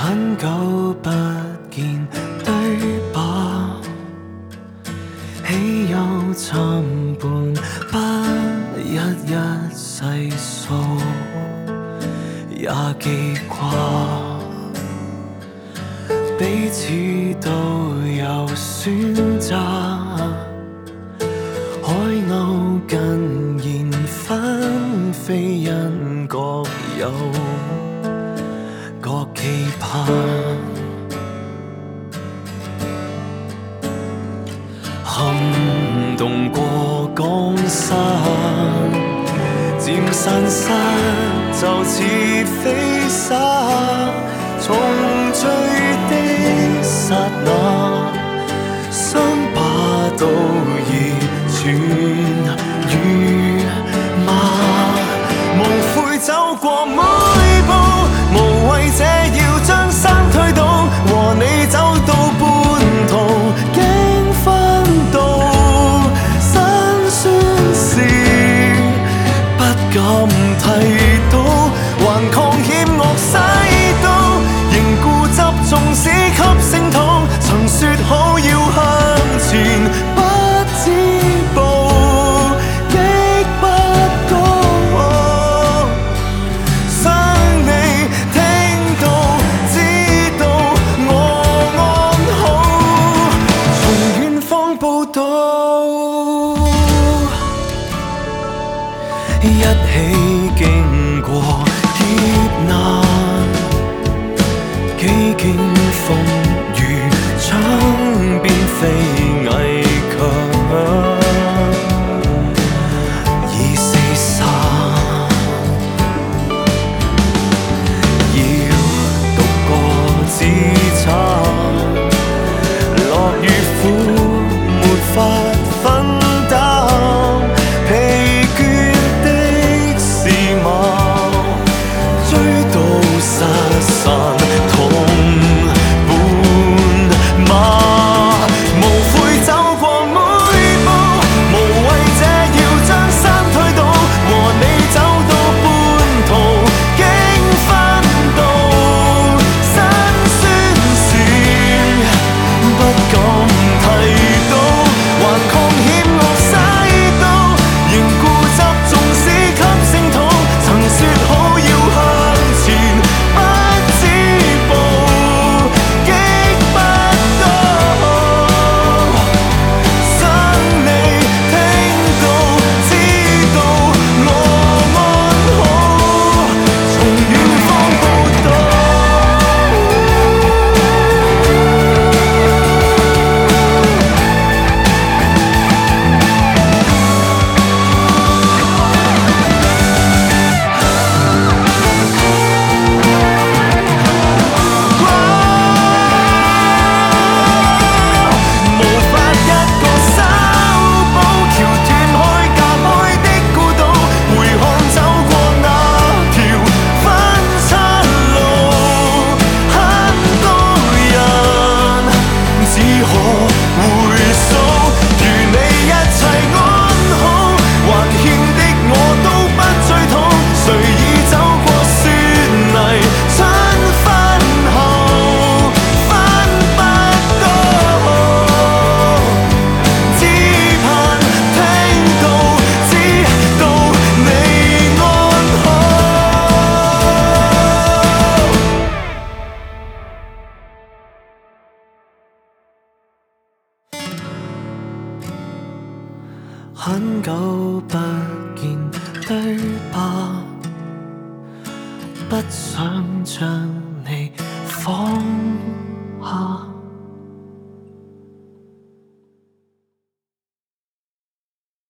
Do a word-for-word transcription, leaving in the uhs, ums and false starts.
很久不見對吧？豈有參半，不一一細數，也記掛。彼此都有選擇，海鷗近現紛飛，因各有各期盼。撼動過江山，漸散失就似飛沙，重聚的剎那，傷疤都已轉與麻，無悔走過每步，無謂這要將山推倒，和你走到半途經分道，辛酸事不敢提到，頑抗險惡洗刀，仍固執縱使給聲討，曾說好要向前不止步，擊不高，想你聽到知道我安好，從遠方報道，一起經過劫難，幾經風雨，窗邊飛危強，已四散。要獨個自撐，樂與苦沒法分擔，疲倦的是馬，追到失散痛半馬，無悔走過每步，無謂這要將山推倒，和你走到半途經分道，辛酸事不敢提到，頑抗險惡洗刀，仍固執縱使給聲討，曾說好要向前不止步，擊不到，想你聽到知道我安好，從遠方報道。無法一個修補，橋斷開隔開的孤島，回看走過那條分岔路，很多人只可回數，如你一切安好，還欠的我都不追討，誰已走過雪泥春分後分不到，只盼聽到知道你安好。很久不見對吧？不想將你放下。